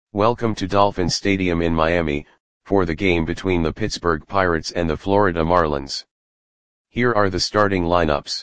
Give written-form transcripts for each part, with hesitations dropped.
Welcome to Dolphin Stadium in Miami, for the game between the Pittsburgh Pirates and the Florida Marlins. Here are the starting lineups.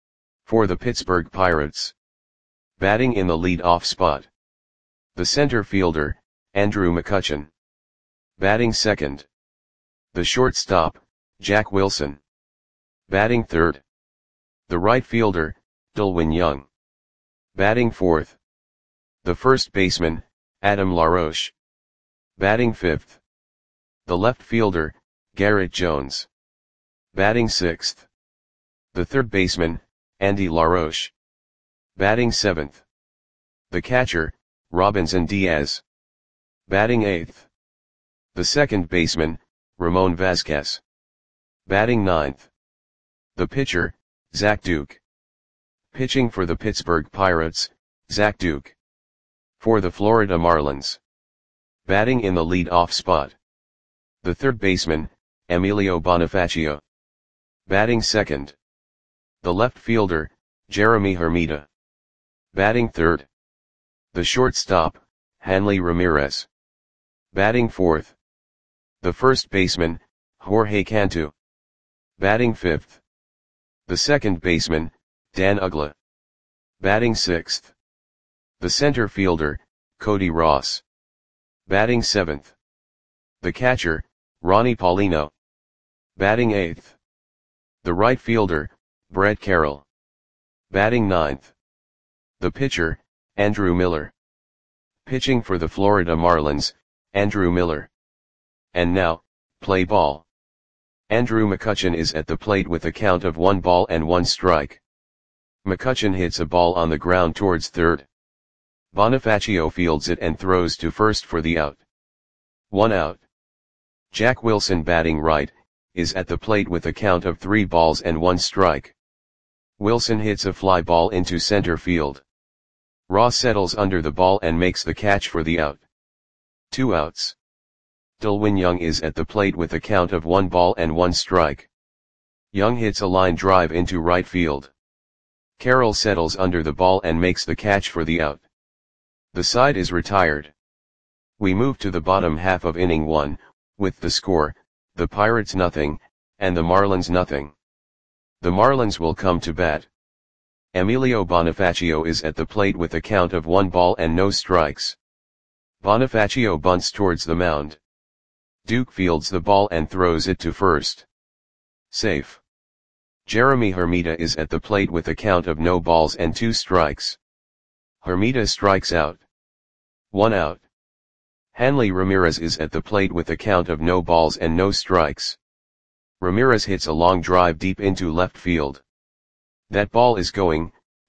For the Pittsburgh Pirates. Batting in the lead-off spot. The center fielder, Andrew McCutchen. Batting second. The shortstop, Jack Wilson. Batting third. The right fielder, Delwin Young. Batting fourth. The first baseman, Adam LaRoche. Batting fifth. The left fielder, Garrett Jones. Batting sixth. The third baseman, Andy LaRoche. Batting seventh. The catcher, Robinson Diaz. Batting eighth. The second baseman, Ramon Vasquez. Batting ninth. The pitcher, Zach Duke. Pitching for the Pittsburgh Pirates, Zach Duke. For the Florida Marlins. Batting in the lead-off spot. The third baseman, Emilio Bonifacio. Batting second. The left fielder, Jeremy Hermida. Batting third. The shortstop, Hanley Ramirez. Batting fourth. The first baseman, Jorge Cantu. Batting fifth. The second baseman, Dan Uggla. Batting sixth. The center fielder, Cody Ross. Batting seventh. The catcher, Ronnie Paulino. Batting eighth. The right fielder, Brett Carroll. Batting ninth. The pitcher, Andrew Miller. Pitching for the Florida Marlins, Andrew Miller. And now, play ball. Andrew McCutchen is at the plate with a count of 1 strike. McCutchen hits a ball on the ground towards third. Bonifacio fields it and throws to first for the out. 1 out. Jack Wilson, batting right, is at the plate with a count of 3 strike. Wilson hits a fly ball into center field. Ross settles under the ball and makes the catch for the out. 2 outs. Delwin Young is at the plate with a count of 1 strike. Young hits a line drive into right field. Carroll settles under the ball and makes the catch for the out. The side is retired. We move to the bottom half of inning 1, with the score, the Pirates nothing, and the Marlins nothing. The Marlins will come to bat. Emilio Bonifacio is at the plate with a count of 1 strikes. Bonifacio bunts towards the mound. Duke fields the ball and throws it to first. Safe. Jeremy Hermida is at the plate with a count of 2 strikes. Hermida strikes out. 1 out. Hanley Ramirez is at the plate with a count of 2 strikes. Ramirez hits a long drive deep into left field. That ball is gone.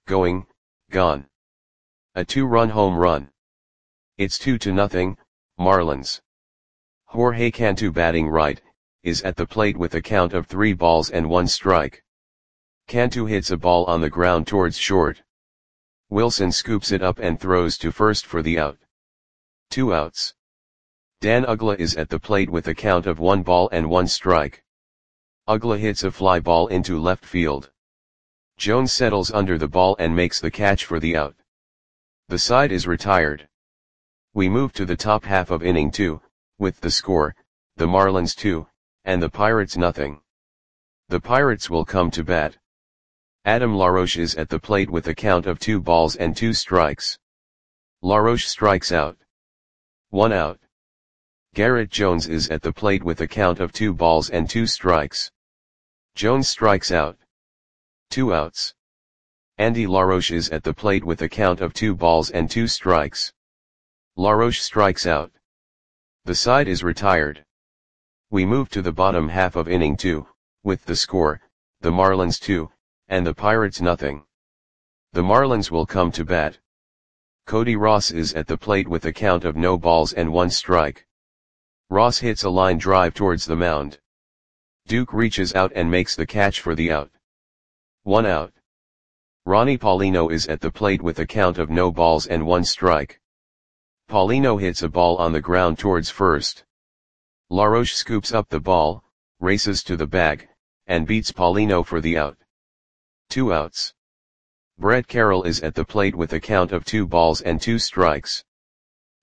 A 2-run home run. It's 2-0, Marlins. Jorge Cantu, batting right, is at the plate with a count of 3 strike. Cantu hits a ball on the ground towards short. Wilson scoops it up and throws to first for the out. 2 outs. Dan Uggla is at the plate with a count of 1 strike. Uggla hits a fly ball into left field. Jones settles under the ball and makes the catch for the out. The side is retired. We move to the top half of inning 2, with the score, the Marlins 2, and the Pirates nothing. The Pirates will come to bat. Adam LaRoche is at the plate with a count of 2 strikes. LaRoche strikes out. 1 out. Garrett Jones is at the plate with a count of 2 strikes. Jones strikes out. 2 outs. Andy LaRoche is at the plate with a count of 2 strikes. LaRoche strikes out. The side is retired. We move to the bottom half of inning 2, with the score, the Marlins 2, and the Pirates nothing. The Marlins will come to bat. Cody Ross is at the plate with a count of 1 strike. Ross hits a line drive towards the mound. Duke reaches out and makes the catch for the out. 1 out. Ronnie Paulino is at the plate with a count of 1 strike. Paulino hits a ball on the ground towards first. LaRoche scoops up the ball, races to the bag, and beats Paulino for the out. 2 outs. Brett Carroll is at the plate with a count of 2 strikes.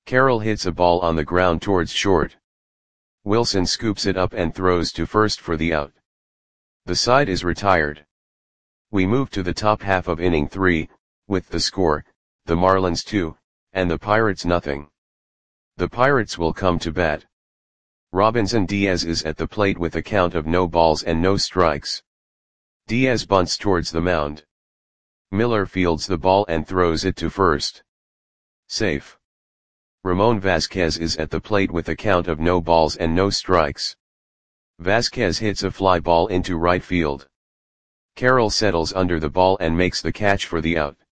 Carroll hits a ball on the ground towards short. Wilson scoops it up and throws to first for the out. The side is retired. We move to the top half of inning 3, with the score, the Marlins 2, and the Pirates nothing. The Pirates will come to bat. Robinson Diaz is at the plate with a count of no balls and no strikes. Diaz bunts towards the mound. Miller fields the ball and throws it to first. Safe. Ramon Vasquez is at the plate with a count of no balls and no strikes. Vasquez hits a fly ball into right field. Carroll settles under the ball and makes the catch for the out.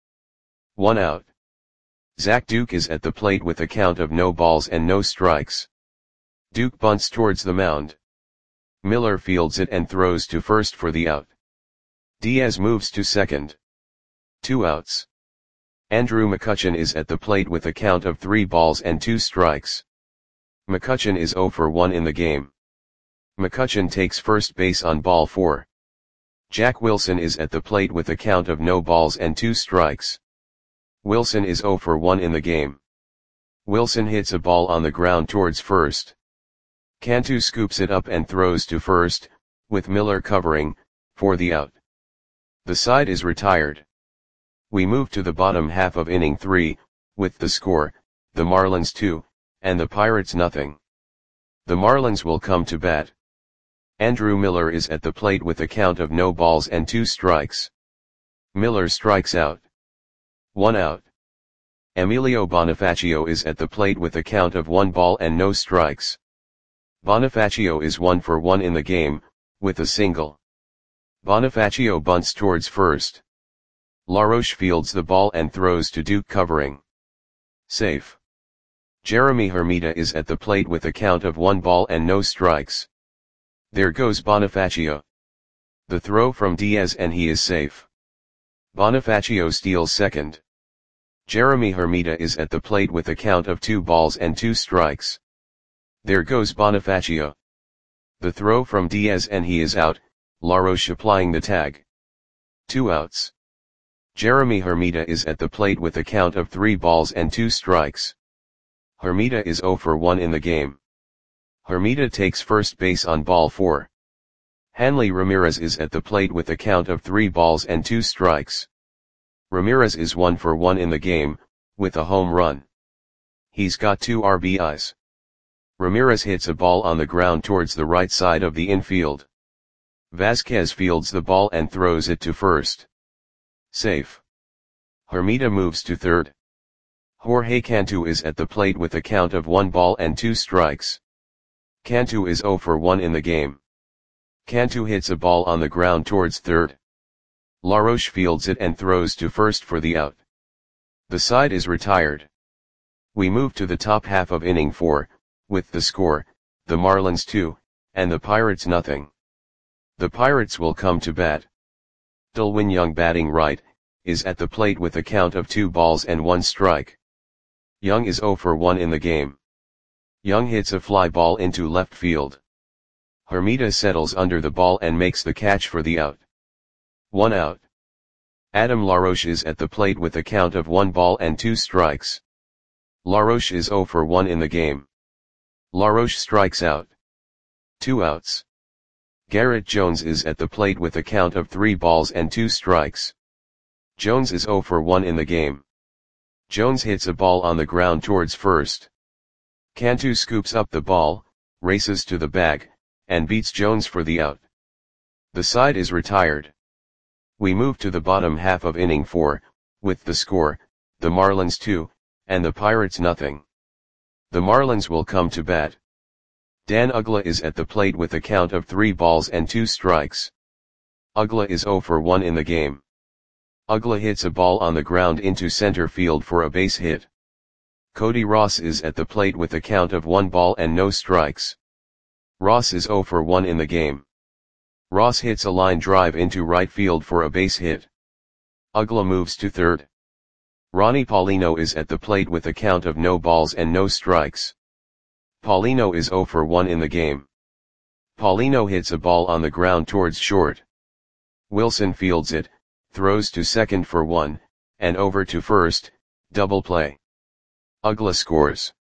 1 out. Zach Duke is at the plate with a count of no balls and no strikes. Duke bunts towards the mound. Miller fields it and throws to first for the out. Diaz moves to second. 2 outs. Andrew McCutchen is at the plate with a count of 3 balls and 2 strikes. McCutchen is 0 for 1 in the game. McCutchen takes first base on ball 4. Jack Wilson is at the plate with a count of no balls and 2 strikes. Wilson is 0 for 1 in the game. Wilson hits a ball on the ground towards first. Cantu scoops it up and throws to first, with Miller covering, for the out. The side is retired. We move to the bottom half of inning 3, with the score, the Marlins 2, and the Pirates nothing. The Marlins will come to bat. Andrew Miller is at the plate with a count of no balls and 2 strikes. Miller strikes out. 1 out. Emilio Bonifacio is at the plate with a count of 1 ball and no strikes. Bonifacio is 1 for 1 in the game, with a single. Bonifacio bunts towards first. LaRoche fields the ball and throws to Duke covering. Safe. Jeremy Hermida is at the plate with a count of 1 ball and no strikes. There goes Bonifacio. The throw from Diaz and he is safe. Bonifacio steals second. Jeremy Hermida is at the plate with a count of 2 balls and 2 strikes. There goes Bonifacio. The throw from Diaz and he is out, LaRoche applying the tag. 2 outs. Jeremy Hermida is at the plate with a count of 3 balls and 2 strikes. Hermida is 0 for 1 in the game. Hermida takes first base on ball 4. Hanley Ramirez is at the plate with a count of 3 balls and 2 strikes. Ramirez is 1 for 1 in the game, with a home run. He's got 2 RBIs. Ramirez hits a ball on the ground towards the right side of the infield. Vasquez fields the ball and throws it to first. Safe. Hermida moves to third. Jorge Cantu is at the plate with a count of 1 ball and 2 strikes. Cantu is 0 for 1 in the game. Cantu hits a ball on the ground towards third. LaRoche fields it and throws to first for the out. The side is retired. We move to the top half of inning 4, with the score, the Marlins 2, and the Pirates nothing. The Pirates will come to bat. Delwin Young batting right, is at the plate with a count of 2 balls and 1 strike. Young is 0 for 1 in the game. Young hits a fly ball into left field. Hermida settles under the ball and makes the catch for the out. 1 out. Adam LaRoche is at the plate with a count of 1 ball and 2 strikes. LaRoche is 0 for 1 in the game. LaRoche strikes out. 2 outs. Garrett Jones is at the plate with a count of 3 balls and 2 strikes. Jones is 0 for 1 in the game. Jones hits a ball on the ground towards first. Cantu scoops up the ball, races to the bag, and beats Jones for the out. The side is retired. We move to the bottom half of inning 4, with the score, the Marlins 2, and the Pirates nothing. The Marlins will come to bat. Dan Uggla is at the plate with a count of 3 balls and 2 strikes. Uggla is 0 for 1 in the game. Uggla hits a ball on the ground into center field for a base hit. Cody Ross is at the plate with a count of 1 ball and no strikes. Ross is 0 for 1 in the game. Ross hits a line drive into right field for a base hit. Uggla moves to third. Ronnie Paulino is at the plate with a count of no balls and no strikes. Paulino is 0 for 1 in the game. Paulino hits a ball on the ground towards short. Wilson fields it, throws to second for 1, and over to first, double play. Uggla scores.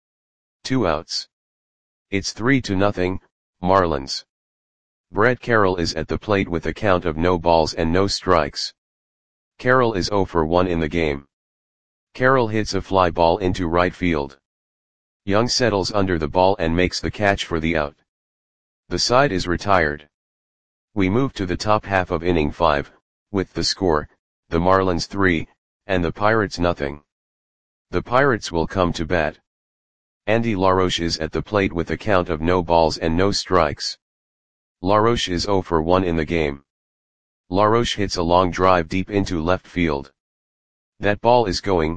2 outs. It's 3-0, Marlins. Brett Carroll is at the plate with a count of no balls and no strikes. Carroll is 0 for 1 in the game. Carroll hits a fly ball into right field. Young settles under the ball and makes the catch for the out. The side is retired. We move to the top half of inning 5, with the score, the Marlins 3, and the Pirates nothing. The Pirates will come to bat. Andy LaRoche is at the plate with a count of no balls and no strikes. LaRoche is 0 for 1 in the game. LaRoche hits a long drive deep into left field. That ball is gone.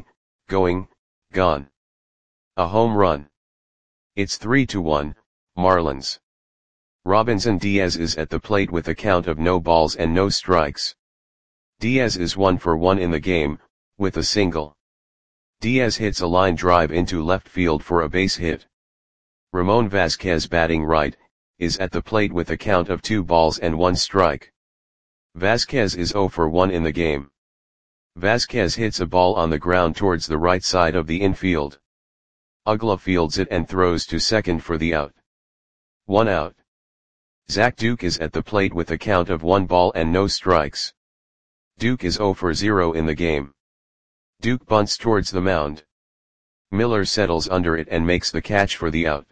A home run. It's 3-1, Marlins. Robinson Diaz is at the plate with a count of no balls and no strikes. Diaz is 1 for 1 in the game, with a single. Diaz hits a line drive into left field for a base hit. Ramon Vasquez, batting right, is at the plate with a count of 2 balls and 1 strike. Vasquez is 0 for 1 in the game. Vasquez hits a ball on the ground towards the right side of the infield. Uggla fields it and throws to second for the out. 1 out. Zach Duke is at the plate with a count of 1 ball and no strikes. Duke is 0 for 0 in the game. Duke bunts towards the mound. Miller settles under it and makes the catch for the out.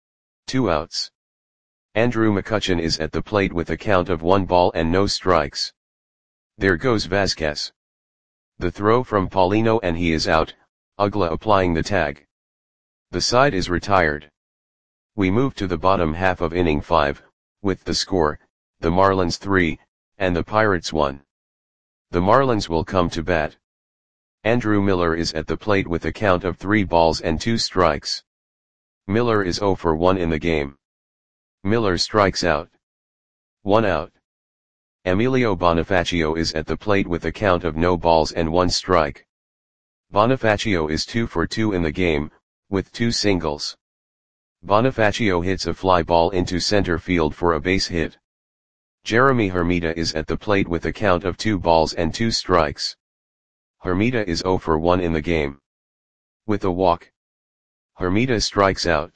2 outs. Andrew McCutchen is at the plate with a count of 1 ball and no strikes. There goes Vasquez. The throw from Paulino and he is out, Uggla applying the tag. The side is retired. We move to the bottom half of inning 5, with the score, the Marlins 3, and the Pirates 1. The Marlins will come to bat. Andrew Miller is at the plate with a count of 3 balls and 2 strikes. Miller is 0 for 1 in the game. Miller strikes out. 1 out. Emilio Bonifacio is at the plate with a count of no balls and 1 strike. Bonifacio is 2 for 2 in the game, with 2 singles. Bonifacio hits a fly ball into center field for a base hit. Jeremy Hermida is at the plate with a count of 2 balls and 2 strikes. Hermida is 0 for 1 in the game. With a walk. Hermida strikes out.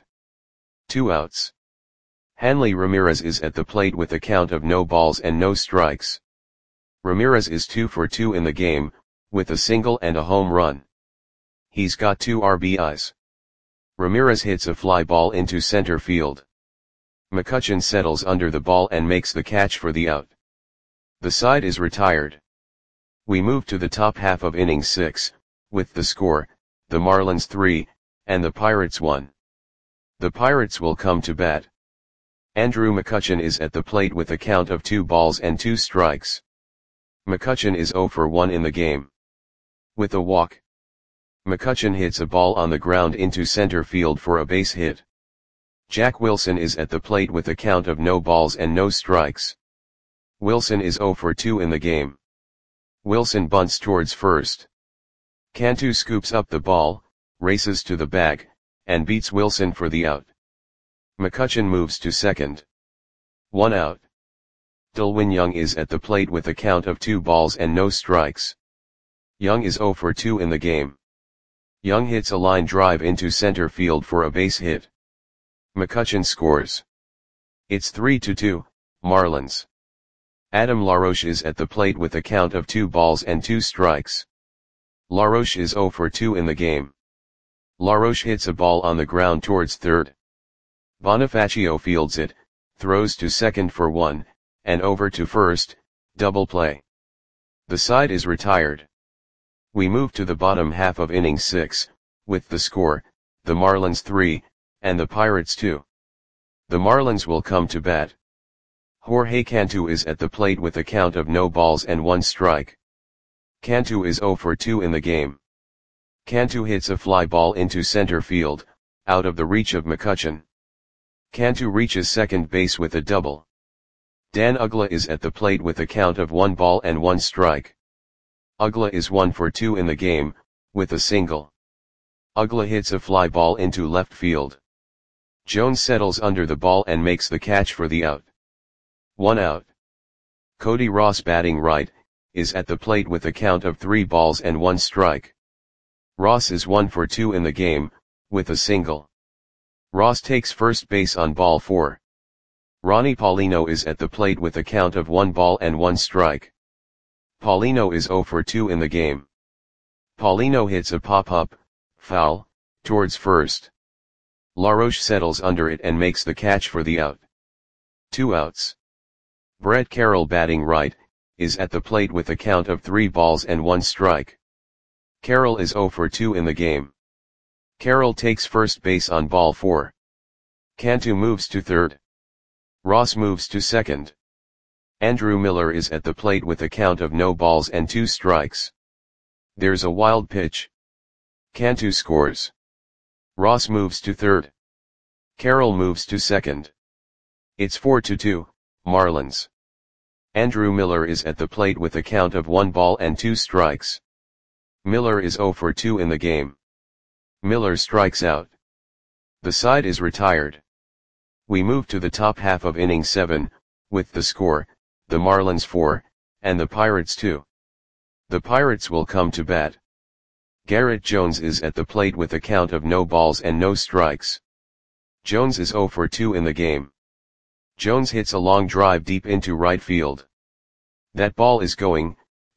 2 outs. Hanley Ramirez is at the plate with a count of no balls and no strikes. Ramirez is 2 for 2 in the game, with a single and a home run. He's got 2 RBIs. Ramirez hits a fly ball into center field. McCutchen settles under the ball and makes the catch for the out. The side is retired. We move to the top half of inning 6, with the score, the Marlins 3, and the Pirates 1. The Pirates will come to bat. Andrew McCutchen is at the plate with a count of 2 balls and 2 strikes. McCutchen is 0 for 1 in the game. With a walk. McCutchen hits a ball on the ground into center field for a base hit. Jack Wilson is at the plate with a count of no balls and no strikes. Wilson is 0 for 2 in the game. Wilson bunts towards first. Cantu scoops up the ball, races to the bag, and beats Wilson for the out. McCutchen moves to second. 1 out. Delwin Young is at the plate with a count of 2 balls and no strikes. Young is 0 for 2 in the game. Young hits a line drive into center field for a base hit. McCutchen scores. It's 3-2, Marlins. Adam LaRoche is at the plate with a count of 2 balls and 2 strikes. LaRoche is 0 for 2 in the game. LaRoche hits a ball on the ground towards third. Bonifacio fields it, throws to second for 1, and over to first, double play. The side is retired. We move to the bottom half of inning 6, with the score, the Marlins 3, and the Pirates 2. The Marlins will come to bat. Jorge Cantu is at the plate with a count of no balls and 1 strike. Cantu is 0 for 2 in the game. Cantu hits a fly ball into center field, out of the reach of McCutchen. Cantu reaches second base with a double. Dan Uggla is at the plate with a count of 1 ball and 1 strike. Uggla is 1 for 2 in the game, with a single. Uggla hits a fly ball into left field. Jones settles under the ball and makes the catch for the out. 1 out. Cody Ross, batting right, is at the plate with a count of 3 balls and 1 strike. Ross is 1 for 2 in the game, with a single. Ross takes first base on ball 4. Ronnie Paulino is at the plate with a count of 1 ball and 1 strike. Paulino is 0 for 2 in the game. Paulino hits a pop-up, foul, towards first. LaRoche settles under it and makes the catch for the out. 2 outs. Brett Carroll, batting right, is at the plate with a count of 3 balls and 1 strike. Carroll is 0 for 2 in the game. Carroll takes first base on ball 4. Cantu moves to third. Ross moves to second. Andrew Miller is at the plate with a count of no balls and 2 strikes. There's a wild pitch. Cantu scores. Ross moves to third. Carroll moves to second. It's 4-2, Marlins. Andrew Miller is at the plate with a count of 1 ball and 2 strikes. Miller is 0 for 2 in the game. Miller strikes out. The side is retired. We move to the top half of inning 7, with the score, the Marlins 4, and the Pirates 2. The Pirates will come to bat. Garrett Jones is at the plate with a count of no balls and no strikes. Jones is 0 for 2 in the game. Jones hits a long drive deep into right field. That ball is going,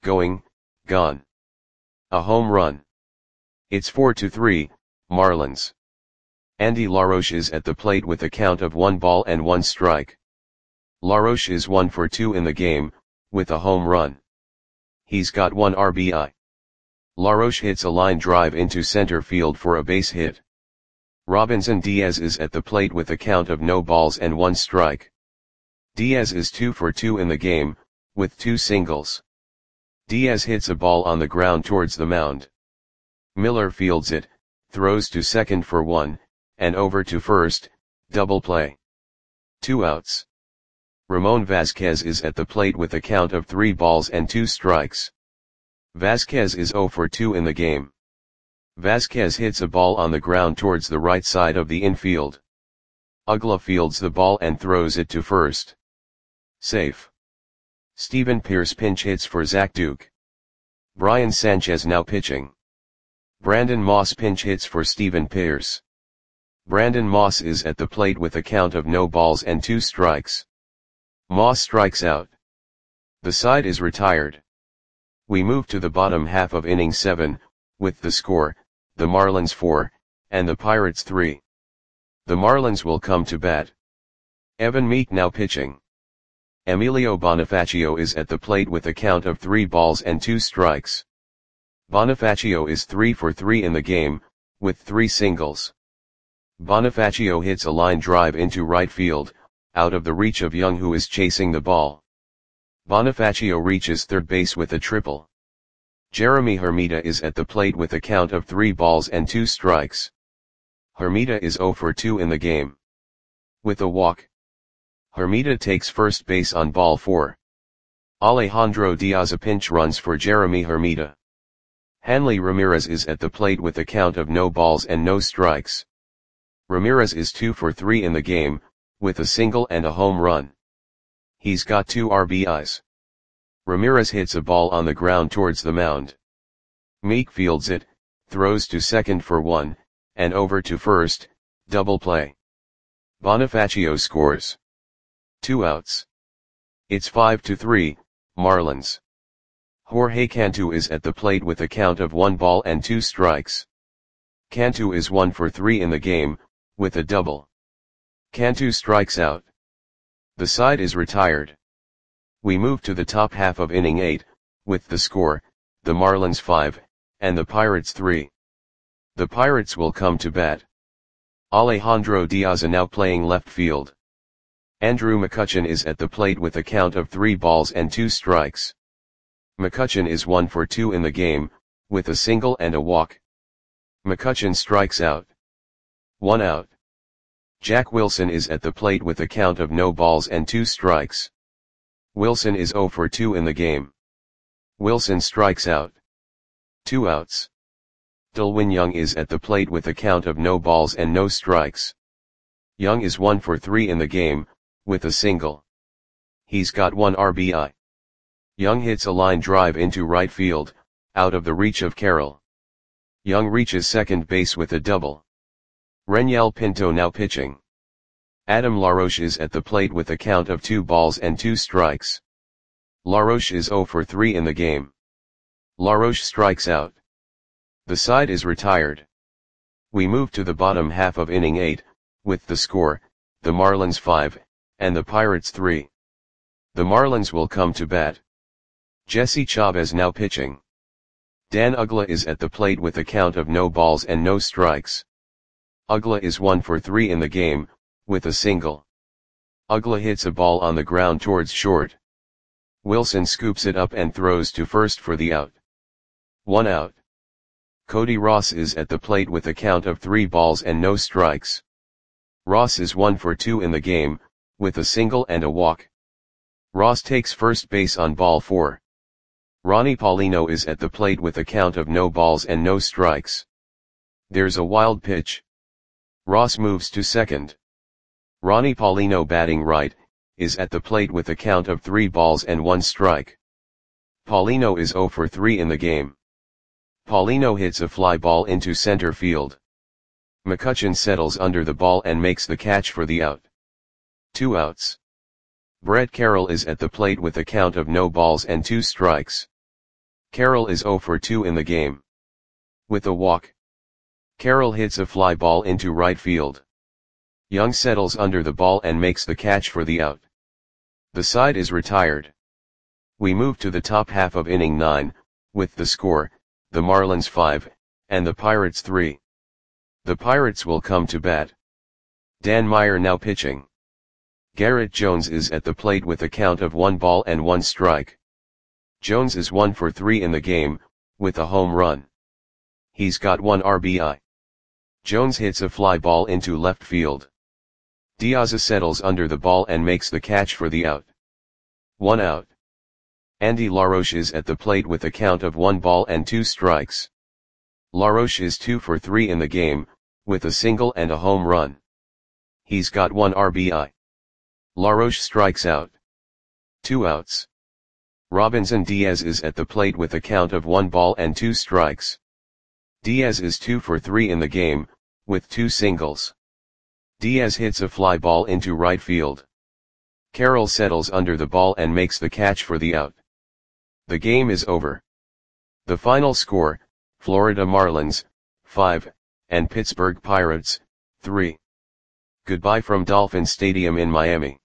gone. A home run. It's 4-3, Marlins. Andy LaRoche is at the plate with a count of 1 ball and 1 strike. LaRoche is 1 for 2 in the game, with a home run. He's got 1 RBI. LaRoche hits a line drive into center field for a base hit. Robinson Diaz is at the plate with a count of no balls and 1 strike. Diaz is 2 for 2 in the game, with 2 singles. Diaz hits a ball on the ground towards the mound. Miller fields it, throws to second for 1, and over to first, double play. 2 outs. Ramon Vasquez is at the plate with a count of 3 balls and 2 strikes. Vasquez is 0 for 2 in the game. Vasquez hits a ball on the ground towards the right side of the infield. Uggla fields the ball and throws it to first. Safe. Steven Pearce pinch hits for Zach Duke. Brian Sanchez now pitching. Brandon Moss pinch hits for Steven Pearce. Brandon Moss is at the plate with a count of no balls and 2 strikes. Moss strikes out. The side is retired. We move to the bottom half of inning 7, with the score, the Marlins 4, and the Pirates 3. The Marlins will come to bat. Evan Meek now pitching. Emilio Bonifacio is at the plate with a count of 3 balls and 2 strikes. Bonifacio is 3 for 3 in the game, with 3 singles. Bonifacio hits a line drive into right field, out of the reach of Young, who is chasing the ball. Bonifacio reaches third base with a triple. Jeremy Hermida is at the plate with a count of 3 balls and 2 strikes. Hermida is 0 for 2 in the game. With a walk. Hermida takes first base on ball 4. Alejandro Diaz a pinch runs for Jeremy Hermida. Hanley Ramirez is at the plate with a count of no balls and no strikes. Ramirez is 2 for 3 in the game, with a single and a home run. He's got 2 RBIs. Ramirez hits a ball on the ground towards the mound. Meek fields it, throws to second for 1, and over to first, double play. Bonifacio scores. 2 outs. It's 5-3, Marlins. Jorge Cantu is at the plate with a count of 1 ball and 2 strikes. Cantu is 1 for 3 in the game, with a double. Cantu strikes out. The side is retired. We move to the top half of inning 8, with the score, the Marlins 5, and the Pirates 3. The Pirates will come to bat. Alejandro Diaz now playing left field. Andrew McCutchen is at the plate with a count of 3 balls and 2 strikes. McCutchen is 1 for 2 in the game, with a single and a walk. McCutchen strikes out. 1 out. Jack Wilson is at the plate with a count of no balls and 2 strikes. Wilson is 0 for 2 in the game. Wilson strikes out. 2 outs. Delwin Young is at the plate with a count of no balls and no strikes. Young is 1 for 3 in the game, with a single. He's got 1 RBI. Young hits a line drive into right field, out of the reach of Carroll. Young reaches second base with a double. Reniel Pinto now pitching. Adam LaRoche is at the plate with a count of 2 balls and 2 strikes. LaRoche is 0 for 3 in the game. LaRoche strikes out. The side is retired. We move to the bottom half of inning 8, with the score, the Marlins 5, and the Pirates 3. The Marlins will come to bat. Jesse Chavez now pitching. Dan Uggla is at the plate with a count of no balls and no strikes. Uggla is 1 for 3 in the game, with a single. Uggla hits a ball on the ground towards short. Wilson scoops it up and throws to first for the out. 1 out. Cody Ross is at the plate with a count of 3 balls and no strikes. Ross is 1 for 2 in the game, with a single and a walk. Ross takes first base on ball 4. Ronnie Paulino is at the plate with a count of no balls and no strikes. There's a wild pitch. Ross moves to second. Ronnie Paulino, batting right, is at the plate with a count of 3 balls and 1 strike. Paulino is 0 for 3 in the game. Paulino hits a fly ball into center field. McCutchen settles under the ball and makes the catch for the out. 2 outs. Brett Carroll is at the plate with a count of no balls and 2 strikes. Carroll is 0 for 2 in the game. With a walk. Carroll hits a fly ball into right field. Young settles under the ball and makes the catch for the out. The side is retired. We move to the top half of inning 9, with the score, the Marlins 5, and the Pirates 3. The Pirates will come to bat. Dan Meyer now pitching. Garrett Jones is at the plate with a count of 1 ball and 1 strike. Jones is 1 for 3 in the game, with a home run. He's got 1 RBI. Jones hits a fly ball into left field. Diaz settles under the ball and makes the catch for the out. 1 out. Andy LaRoche is at the plate with a count of 1 ball and 2 strikes. LaRoche is 2 for 3 in the game, with a single and a home run. He's got 1 RBI. LaRoche strikes out. 2 outs. Robinson Diaz is at the plate with a count of 1 ball and 2 strikes. Diaz is 2 for 3 in the game, with 2 singles. Diaz hits a fly ball into right field. Carroll settles under the ball and makes the catch for the out. The game is over. The final score, Florida Marlins, 5, and Pittsburgh Pirates, 3. Goodbye from Dolphin Stadium in Miami.